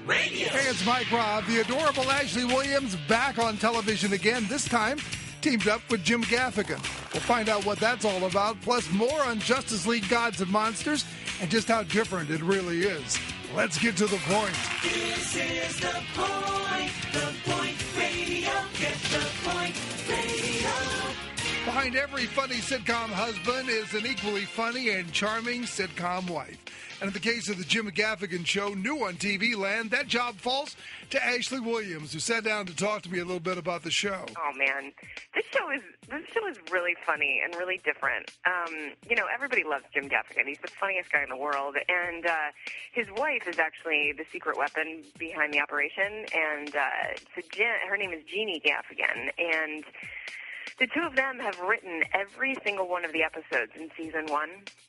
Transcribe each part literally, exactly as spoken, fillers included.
Radio. Hey, it's Mike Robb. The adorable Ashley Williams back on television again, this time teamed up with Jim Gaffigan. We'll find out what that's all about, plus more on Justice League Gods and Monsters and just how different it really is. Let's get to the point. This is the point, the point radio. Get the point radio. Behind every funny sitcom husband is an equally funny and charming sitcom wife. And in the case of the Jim Gaffigan Show, new on T V land, that job falls to Ashley Williams, who sat down to talk to me a little bit about the show. Oh man, this show is this show is really funny and really different. Um, you know, everybody loves Jim Gaffigan. He's the funniest guy in the world, and uh, his wife is actually the secret weapon behind the operation. And uh, so Jen, her name is Jeannie Gaffigan, and the two of them have written every single one of the episodes in season one.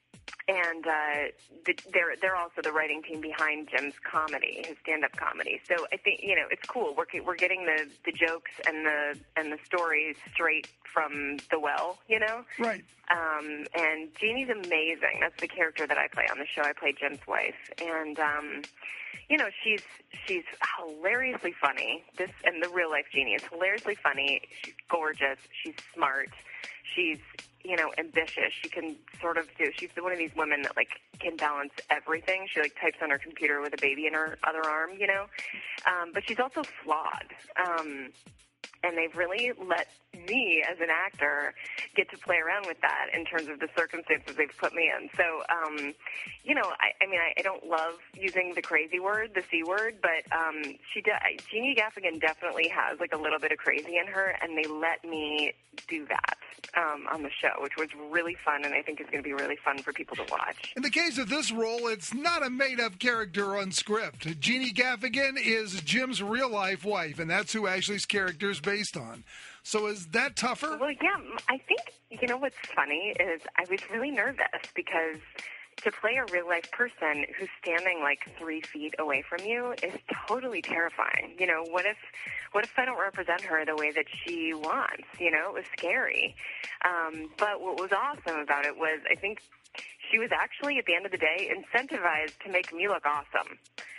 And uh, the, they're they're also the writing team behind Jim's comedy, his stand-up comedy. So I think you know it's cool. We're we're getting the, the jokes and the and the stories straight from the well, you know. Right. Um, and Jeannie's amazing. That's the character that I play on the show. I play Jim's wife, and um, you know she's she's hilariously funny. This and the real life Jeannie is hilariously funny. She's gorgeous. She's smart. She's you know, ambitious. She can sort of do, she's one of these women that, like, can balance everything. She, like, types on her computer with a baby in her other arm, you know? Um, but she's also flawed. Um, and they've really let me, as an actor, get to play around with that in terms of the circumstances they've put me in. So, um, you know, I, I mean, I, I don't love using the crazy word, the C word, but um, she de- Jeannie Gaffigan definitely has, like, a little bit of crazy in her, and they let me do that um, on the show, which was really fun, and I think is going to be really fun for people to watch. In the case of this role, it's not a made-up character on script. Jeannie Gaffigan is Jim's real-life wife, and that's who Ashley's character is based on. So is that tougher? Well, yeah, I think, you know, what's funny is I was really nervous because to play a real-life person who's standing, like, three feet away from you is totally terrifying. You know, what if what if I don't represent her the way that she wants? You know, it was scary. Um, but what was awesome about it was I think she was actually, at the end of the day, incentivized to make me look awesome.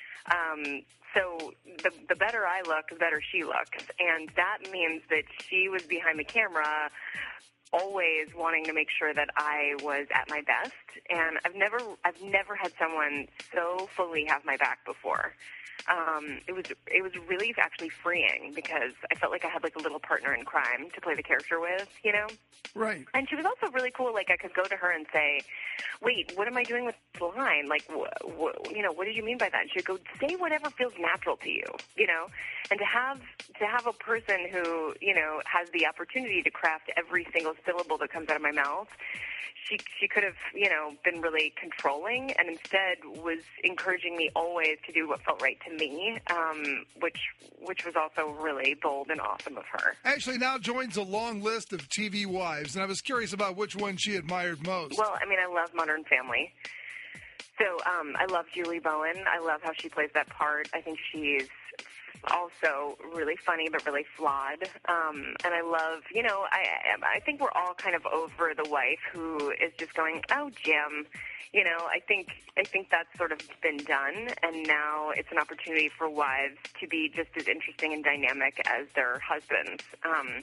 Um, so the the better I look, the better she looks. And that means that she was behind the camera always wanting to make sure that I was at my best. And I've never I've never had someone so fully have my back before. Um, it was it was really actually freeing because I felt like I had like a little partner in crime to play the character with, you know? Right. And she was also really cool. Like I could go to her and say, wait, what am I doing with the line? Like, wh- wh- you know, what did you mean by that? And she'd go, say whatever feels natural to you, you know? And to have to have a person who, you know, has the opportunity to craft every single syllable that comes out of my mouth, she she could have, you know, been really controlling and instead was encouraging me always to do what felt right to me, um, which which was also really bold and awesome of her. Ashley now joins a long list of T V wives, and I was curious about which one she admired most. Well, I mean, I love Modern Family. So um, I love Julie Bowen. I love how she plays that part. I think she's also really funny but really flawed. Um, and I love, you know, I I think we're all kind of over the wife who is just going, oh, Jim. You know, I think I think that's sort of been done, and now it's an opportunity for wives to be just as interesting and dynamic as their husbands. Um,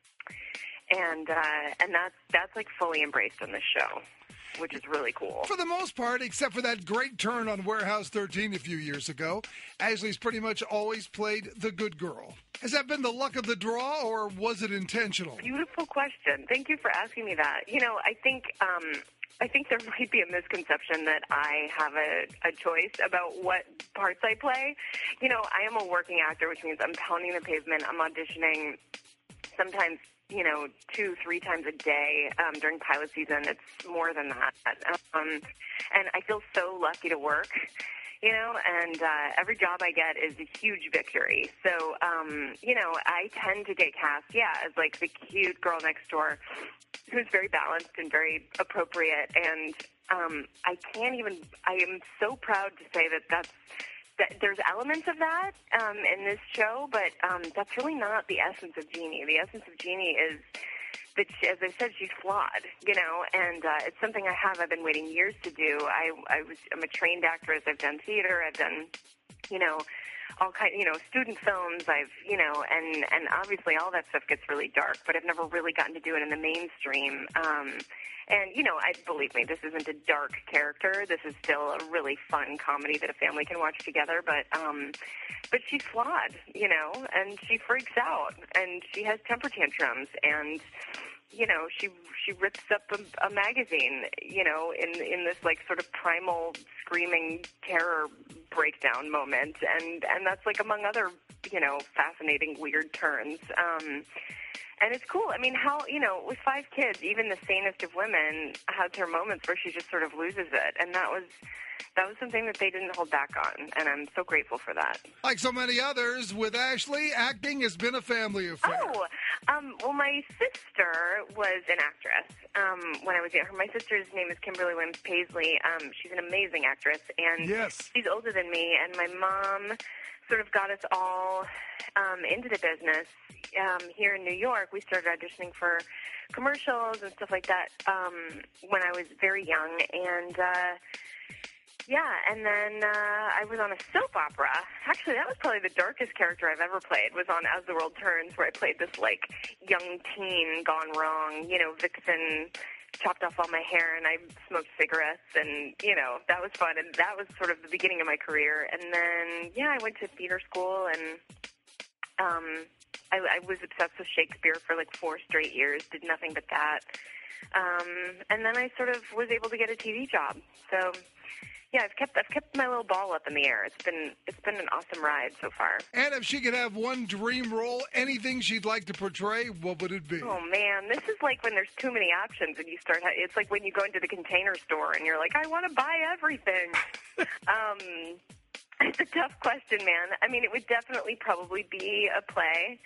and uh, and that's that's like fully embraced in this show, which is really cool. For the most part, except for that great turn on Warehouse thirteen a few years ago, Ashley's pretty much always played the good girl. Has that been the luck of the draw, or was it intentional? Beautiful question. Thank you for asking me that. You know, I think um, I think there might be a misconception that I have a, a choice about what parts I play. You know, I am a working actor, which means I'm pounding the pavement. I'm auditioning sometimes, you know, two, three times a day um, during pilot season. It's more than that. Um, and I feel so lucky to work, you know, and uh, every job I get is a huge victory. So, um, you know, I tend to get cast, yeah, as like the cute girl next door who's very balanced and very appropriate. And um, I can't even, I am so proud to say that that's, that there's elements of that um, in this show, but um, that's really not the essence of Jeannie. The essence of Jeannie is that, she, as I said, she's flawed, you know, and uh, it's something I have. I've been waiting years to do. I, I was, I'm a trained actress. I've done theater. I've done you know, all kind, you know, student films. I've, you know, and and obviously all that stuff gets really dark, but I've never really gotten to do it in the mainstream. Um, and you know, I believe me, this isn't a dark character. This is still a really fun comedy that a family can watch together. But um, but she's flawed, you know, and she freaks out, and she has temper tantrums, and you know, she she rips up a, a magazine, you know, in in this like sort of primal screaming terror breakdown moment, and and that's like among other, you know, fascinating weird turns. Um, and it's cool. I mean, how, you know, with five kids, even the sanest of women has her moments where she just sort of loses it, and that was that was something that they didn't hold back on, and I'm so grateful for that. Like so many others, with Ashley, acting has been a family affair. Oh, um, well, my sister was an actress um, when I was younger. My sister's name is Kimberly Williams Paisley. Um, she's an amazing actress, and Yes. she's older than me, and my mom sort of got us all um, into the business. Um, here in New York, we started auditioning for commercials and stuff like that um, when I was very young, and uh, yeah, and then uh, I was on a soap opera. Actually, that was probably the darkest character I've ever played, was on As the World Turns, where I played this, like, young teen gone wrong, you know, vixen, chopped off all my hair, and I smoked cigarettes, and, you know, that was fun, and that was sort of the beginning of my career. And then, yeah, I went to theater school, and um, I, I was obsessed with Shakespeare for, like, four straight years, did nothing but that. Um, and then I sort of was able to get a T V job, so... Yeah, I've kept I've kept my little ball up in the air. It's been it's been an awesome ride so far. And if she could have one dream role, anything she'd like to portray, what would it be? Oh man, this is like when there's too many options and you start. It's like when you go into the Container Store and you're like, I want to buy everything. um, it's a tough question, man. I mean, it would definitely probably be a play.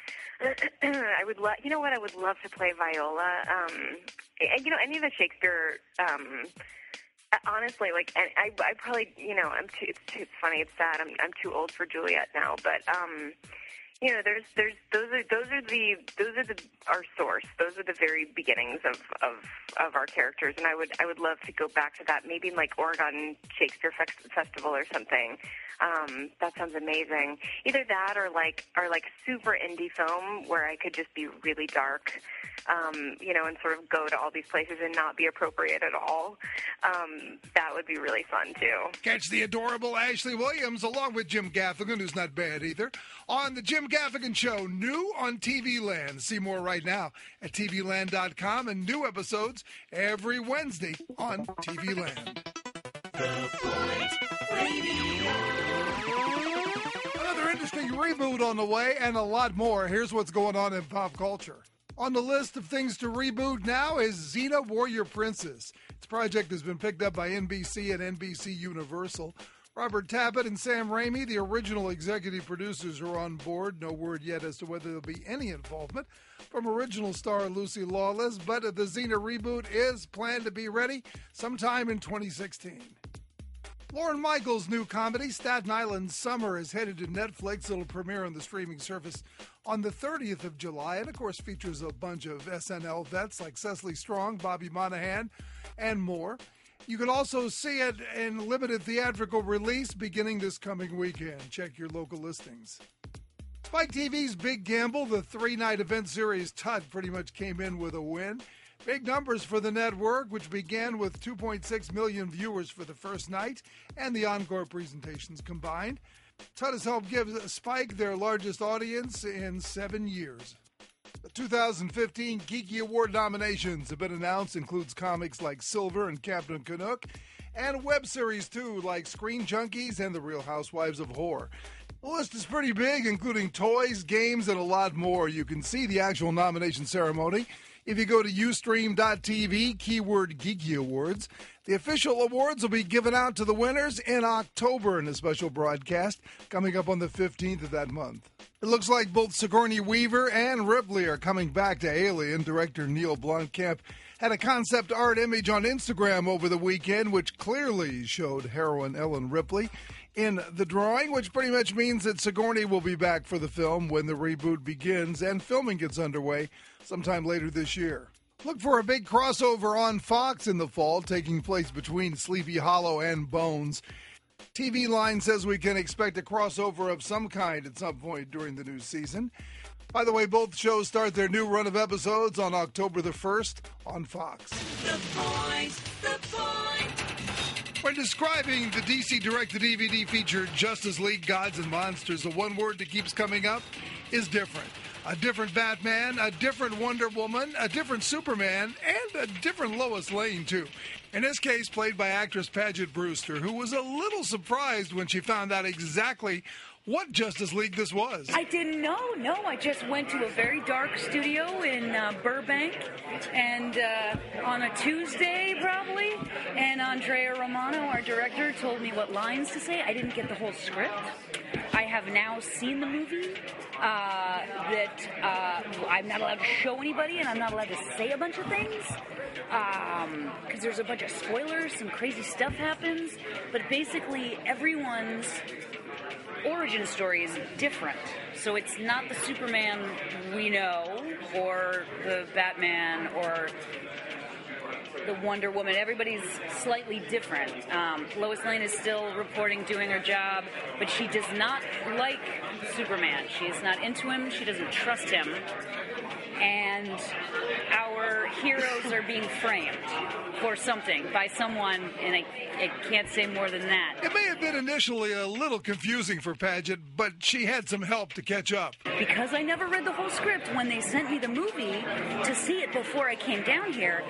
I would love, you know what? I would love to play Viola. Um, and, you know, any of the Shakespeare. Um, Honestly, like, and I, I probably, you know, I'm too. It's, too, it's funny. It's sad. I'm, I'm too old for Juliet now. But, um, you know, there's, there's, those are, those are the, those are the, our source. Those are the very beginnings of, of, of our characters. And I would, I would love to go back to that. Maybe in like Oregon Shakespeare Fe- Festival or something. Um, that sounds amazing. Either that or like, or like super indie film where I could just be really dark. Um, you know, and sort of go to all these places and not be appropriate at all. Um, that would be really fun, too. Catch the adorable Ashley Williams along with Jim Gaffigan, who's not bad either, on The Jim Gaffigan Show, new on T V Land. See more right now at T V land dot com, and new episodes every Wednesday on T V Land. The Point Radio. Another interesting reboot on the way and a lot more. Here's what's going on in pop culture. On the list of things to reboot now is Xena Warrior Princess. Its project has been picked up by N B C and N B C Universal. Robert Tappert and Sam Raimi, the original executive producers, are on board. No word yet as to whether there'll be any involvement from original star Lucy Lawless, but the Xena reboot is planned to be ready sometime in twenty sixteen. Lorne Michaels' new comedy, Staten Island Summer, is headed to Netflix. It'll premiere on the streaming service on the thirtieth of July, and of course features a bunch of S N L vets like Cecily Strong, Bobby Monahan, and more. You can also see it in limited theatrical release beginning this coming weekend. Check your local listings. Spike T V's Big Gamble, the three-night event series Tut, pretty much came in with a win. Big numbers for the network, which began with two point six million viewers for the first night and the encore presentations combined. Tut has helped give Spike their largest audience in seven years. The two thousand fifteen Geeky Award nominations have been announced, includes comics like Silver and Captain Canuck, and web series too, like Screen Junkies and The Real Housewives of Horror. The list is pretty big, including toys, games, and a lot more. You can see the actual nomination ceremony if you go to ustream dot t v, keyword Geeky Awards. The official awards will be given out to the winners in October in a special broadcast coming up on the fifteenth of that month. It looks like both Sigourney Weaver and Ripley are coming back to Alien. Director Neil Blomkamp had a concept art image on Instagram over the weekend, which clearly showed heroine Ellen Ripley in the drawing, which pretty much means that Sigourney will be back for the film when the reboot begins and filming gets underway sometime later this year. Look for a big crossover on Fox in the fall, taking place between Sleepy Hollow and Bones. T V Line says we can expect a crossover of some kind at some point during the new season. By the way, both shows start their new run of episodes on October the first on Fox. The Point, The Point. When describing the D C direct-to-D V D feature Justice League Gods and Monsters, the one word that keeps coming up is different. A different Batman, a different Wonder Woman, a different Superman, and a different Lois Lane, too. In this case, played by actress Paget Brewster, who was a little surprised when she found out exactly what Justice League this was. I didn't know. No, I just went to a very dark studio in uh, Burbank, and uh, on a Tuesday probably, and Andrea Romano, our director, told me what lines to say. I didn't get the whole script. I have now seen the movie. Uh, that uh, I'm not allowed to show anybody, and I'm not allowed to say a bunch of things because um, there's a bunch of spoilers. Some crazy stuff happens, but basically everyone's origin story is different. So it's not the Superman we know, or the Batman, or the Wonder Woman. Everybody's slightly different. Um, Lois Lane is still reporting, doing her job, but she does not like Superman. She is not into him. She doesn't trust him. And our heroes are being framed for something by someone, and I, I can't say more than that. It may have been initially a little confusing for Paget, but she had some help to catch up. Because I never read the whole script, when they sent me the movie to see it before I came down here,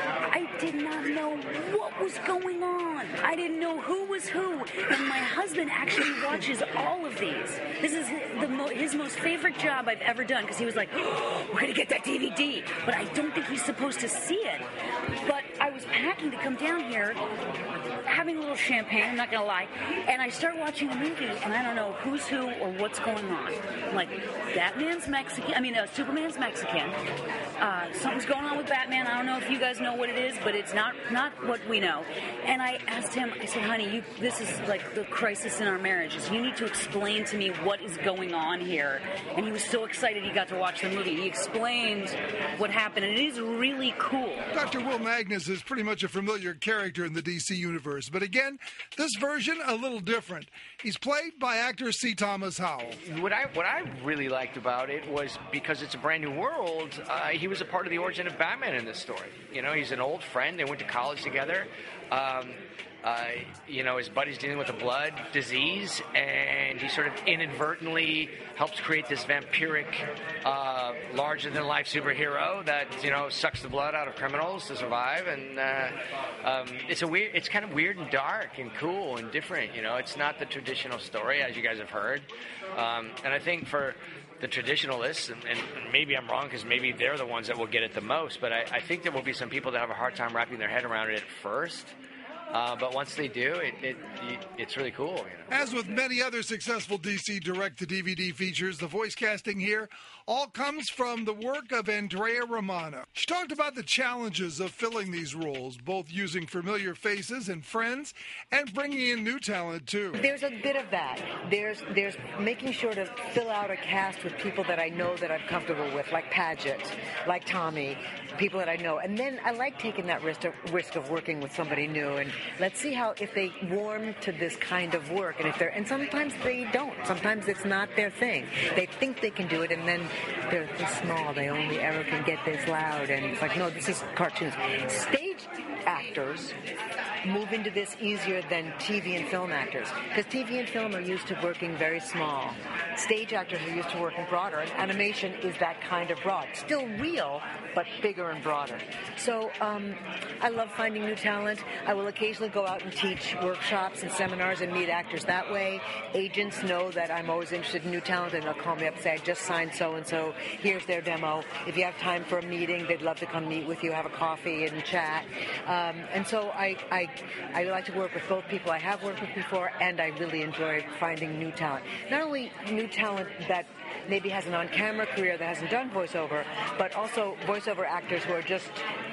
I did not know what was going on. I didn't know who was who. And my husband actually watches all of these. This is the mo- his most favorite job I've ever done, because he was like, oh, we're going to get that D V D. But I don't think he's supposed to see it. But I was packing to come down here, having a little champagne, I'm not going to lie, and I start watching the movie, and I don't know who's who or what's going on. I'm like, Batman's Mexican, I mean, uh, Superman's Mexican. Uh, something's going on with Batman. I don't know if you guys know what it is, but it's not, not what we know. And I asked him, I said, honey, you, this is like the crisis in our marriage. Is you need to explain to me what is going on here. And he was so excited he got to watch the movie. He explained what happened, and it is really cool. Doctor Will Magnus is pretty much a familiar character in the D C universe, but again, this version a little different. He's played by actor C. Thomas Howell. What I what I really liked about it was because it's a brand new world. Uh, he was a part of the origin of Batman in this story. You know, he's an old friend. They went to college together. Um, uh, you know, his buddy's dealing with a blood disease, and he sort of inadvertently helps create this vampiric, uh, larger-than-life superhero that, you know, sucks the blood out of criminals to survive. And uh, um, it's a weird, it's kind of weird and dark and cool and different. You know, it's not the traditional story, as you guys have heard. Um, and I think for the traditionalists, and, and maybe I'm wrong because maybe they're the ones that will get it the most, but I, I think there will be some people that have a hard time wrapping their head around it at first. Uh, but once they do, it, it, it it's really cool. You know? As with many other successful D C direct-to-D V D features, the voice casting here all comes from the work of Andrea Romano. She talked about the challenges of filling these roles, both using familiar faces and friends, and bringing in new talent, too. There's a bit of that. There's there's making sure to fill out a cast with people that I know that I'm comfortable with, like Paget, like Tommy, people that I know. And then I like taking that risk of, risk of working with somebody new, and let's see how if they warm to this kind of work. And if they're and sometimes they don't. Sometimes it's not their thing. They think they can do it, and then they're this small. They only ever can get this loud. And it's like, no, this is cartoons. Stage actors move into this easier than T V and film actors, because T V and film are used to working very small. Stage actors are used to working broader, and animation is that kind of broad. Still real, but bigger and broader. So um, I love finding new talent. I will occasionally go out and teach workshops and seminars and meet actors that way. Agents know that I'm always interested in new talent, and they'll call me up and say, I just signed so-and-so. Here's their demo. If you have time for a meeting, they'd love to come meet with you, have a coffee and chat. Um, and so I, I, I like to work with both people I have worked with before, and I really enjoy finding new talent. Not only new talent that maybe has an on-camera career that hasn't done voiceover, but also voiceover actors who are just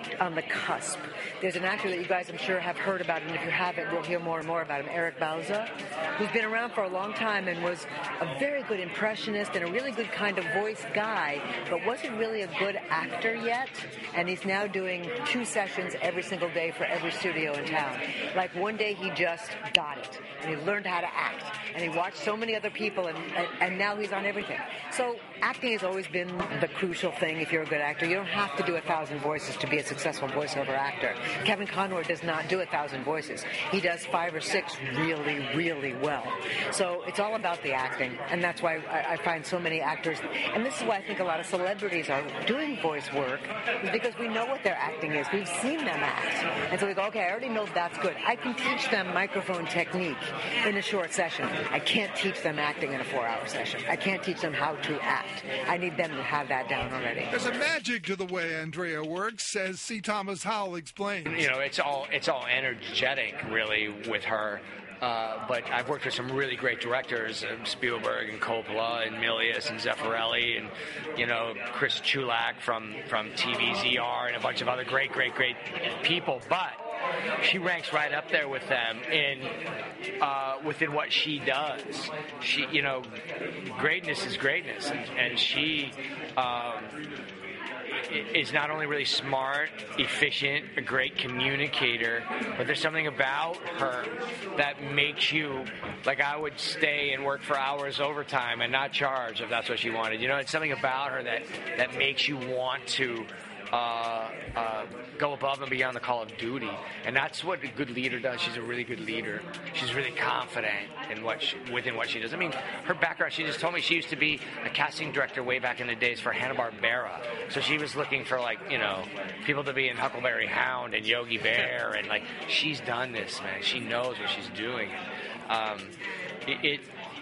on the cusp. There's an actor that you guys, I'm sure, have heard about, and if you haven't, we'll hear more and more about him, Eric Bauza, who's been around for a long time and was a very good impressionist and a really good kind of voice guy, but wasn't really a good actor yet. And he's now doing two sessions every single day for every studio in town. Like one day he just got it, and he learned how to act, and he watched so many other people, and, and, and now he's on everything. So acting has always been the crucial thing if you're a good actor. You don't have to do a thousand voices to be a successful voiceover actor. Kevin Conroy does not do a thousand voices. He does five or six really, really well. So it's all about the acting, and that's why I, I find so many actors, and this is why I think a lot of celebrities are doing voice work, is because we know what their acting is. We've seen them act. And so we go, okay, I already know that's good. I can teach them microphone technique in a short session. I can't teach them acting in a four-hour session. I can't teach them how to act. I need them to have that down already. There's a magic to the way Andrea works, as C. Thomas Howell explains. You know, it's all it's all energetic, really, with her. Uh, but I've worked with some really great directors, um, Spielberg and Coppola and Milius and Zeffirelli and, you know, Chris Chulak from, from T V Z R and a bunch of other great, great, great people. But she ranks right up there with them in uh, within what she does. She, you know, greatness is greatness, and, and she um, is not only really smart, efficient, a great communicator, but there's something about her that makes you, like, I would stay and work for hours overtime and not charge if that's what she wanted. You know, it's something about her that, that makes you want to Uh, uh, go above and beyond the call of duty, and that's what a good leader does. She's a really good leader. She's really confident in what she, within what she does. I mean, her background, she just told me she used to be a casting director way back in the days for Hanna-Barbera, so she was looking for, like, you know, people to be in Huckleberry Hound and Yogi Bear, and, like, she's done this, man. She knows what she's doing. Um, it, it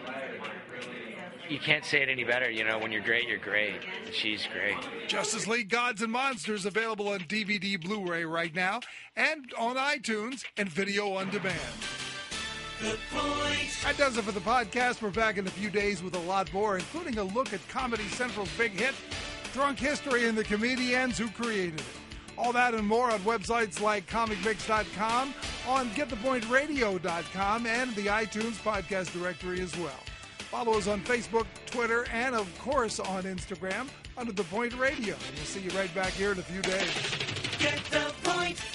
You can't say it any better, you know, when you're great, you're great. She's great. Justice League Gods and Monsters available on D V D Blu-ray right now and on iTunes and video on demand. The Point. That does it for the podcast. We're back in a few days with a lot more, including a look at Comedy Central's big hit, Drunk History and the comedians who created it. All that and more on websites like comic mix dot com, on get the point radio dot com, and the iTunes podcast directory as well. Follow us on Facebook, Twitter, and, of course, on Instagram under The Point Radio. And we'll see you right back here in a few days. Get the point.